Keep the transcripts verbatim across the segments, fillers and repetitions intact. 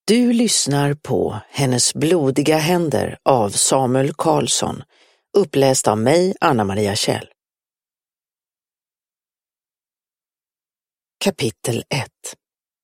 Du lyssnar på Hennes blodiga händer av Samuel Karlsson, uppläst av mig, Anna-Maria Kjell. Kapitel ett.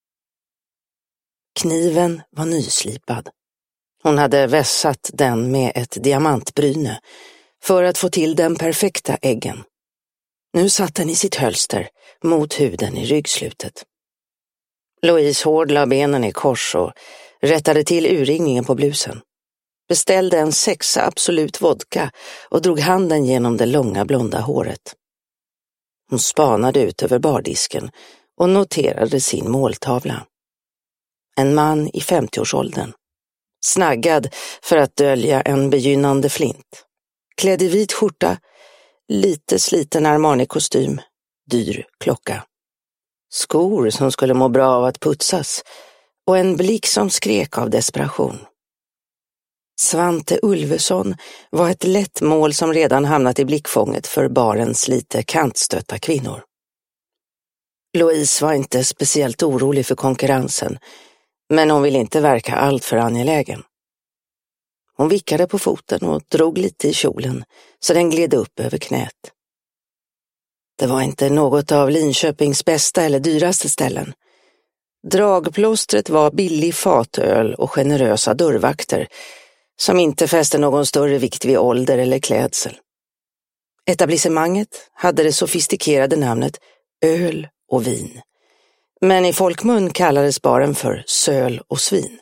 Kniven var nyslipad. Hon hade vässat den med ett diamantbryne för att få till den perfekta äggen. Nu satt den i sitt hölster mot huden i ryggslutet. Louise Hård la benen i kors och rättade till urringningen på blusen. Beställde en sexa absolut vodka och drog handen genom det långa blonda håret. Hon spanade ut över bardisken och noterade sin måltavla. En man i femtioårsåldern. Snaggad för att dölja en begynnande flint. Klädd i vit skjorta, lite sliten Armani-kostym, dyr klocka. Skor som skulle må bra av att putsas och en blick som skrek av desperation. Svante Ulveson var ett lätt mål som redan hamnat i blickfånget för barens lite kantstötta kvinnor. Louise var inte speciellt orolig för konkurrensen, men hon ville inte verka allt för angelägen. Hon vickade på foten och drog lite i kjolen så den gled upp över knät. Det var inte något av Linköpings bästa eller dyraste ställen. Dragplåstret var billig fatöl och generösa dörrvakter som inte fäste någon större vikt vid ålder eller klädsel. Etablissemanget hade det sofistikerade namnet öl och vin, men i folkmun kallades baren för söl och svin.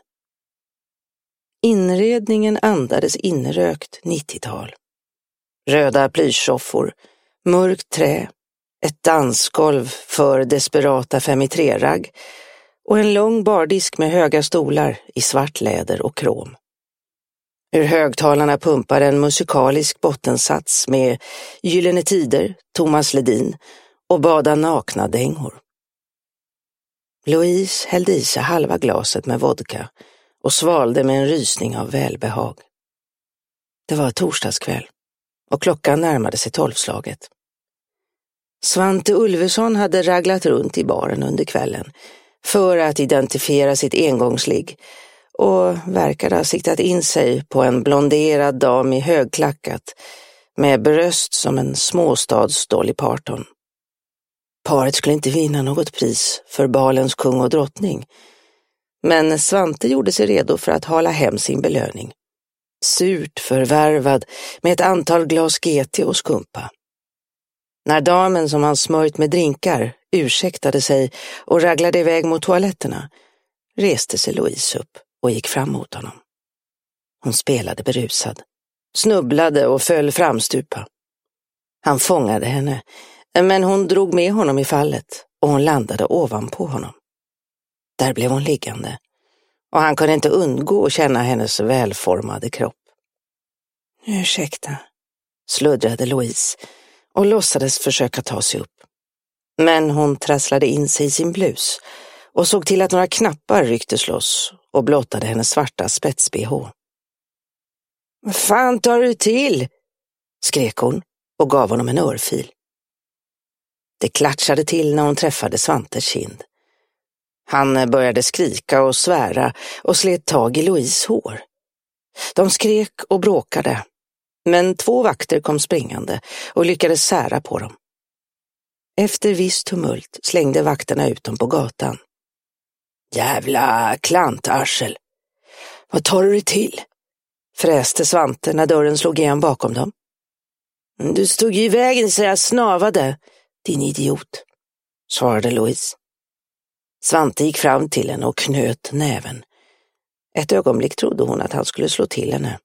Inredningen andades inrökt nittiotal. Röda plyschsoffor, mörkt trä, ett dansgolv för desperata fem i tre-ragg och en lång bardisk med höga stolar i svart läder och krom. Ur högtalarna pumpar en musikalisk bottensats med Gyllene Tider, Thomas Ledin och Bada nakna dängor. Louise hällde i sig halva glaset med vodka och svalde med en rysning av välbehag. Det var torsdagskväll och klockan närmade sig tolvslaget. Svante Ulveson hade raglat runt i baren under kvällen för att identifiera sitt engångsligg och verkade ha siktat in sig på en blonderad dam i högklackat med bröst som en småstads Dolly Parton. Paret skulle inte vinna något pris för balens kung och drottning, men Svante gjorde sig redo för att hala hem sin belöning. Surt förvärvad med ett antal glas G T och skumpa. När damen som han smörjt med drinkar ursäktade sig och raglade iväg mot toaletterna reste sig Louise upp och gick fram mot honom. Hon spelade berusad, snubblade och föll framstupa. Han fångade henne, men hon drog med honom i fallet och hon landade ovanpå honom. Där blev hon liggande och han kunde inte undgå att känna hennes välformade kropp. Ursäkta, sluddrade Louise och låtsades försöka ta sig upp. Men hon trasslade in sig i sin blus och såg till att några knappar rycktes loss och blottade hennes svarta spets-B H. Vad fan tar du till? Skrek hon och gav honom en örfil. Det klatschade till när hon träffade Svantes kind. Han började skrika och svära och slet tag i Louise hår. De skrek och bråkade, men två vakter kom springande och lyckades sära på dem. Efter viss tumult slängde vakterna ut dem på gatan. Jävla klantarsel! Vad tar du till? Fräste Svante när dörren slog igen bakom dem. Du stod ju i vägen så jag snavade, din idiot, svarade Louise. Svante gick fram till henne och knöt näven. Ett ögonblick trodde hon att han skulle slå till henne.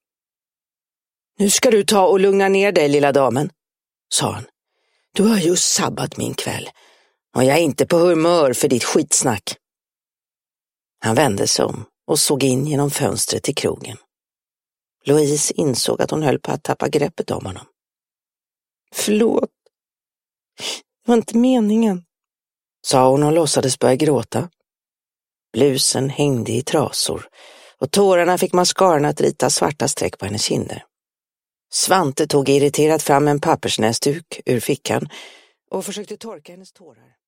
Nu ska du ta och lugna ner dig, lilla damen, sa han. Du har just sabbat min kväll och jag är inte på humör för ditt skitsnack. Han vände sig om och såg in genom fönstret till krogen. Louise insåg att hon höll på att tappa greppet om honom. Förlåt. Det var inte meningen, sa hon och låtsades börja gråta. Blusen hängde i trasor och tårarna fick mascaran att rita svarta streck på hennes kinder. Svante tog irriterat fram en pappersnäsduk ur fickan och försökte torka hennes tårar.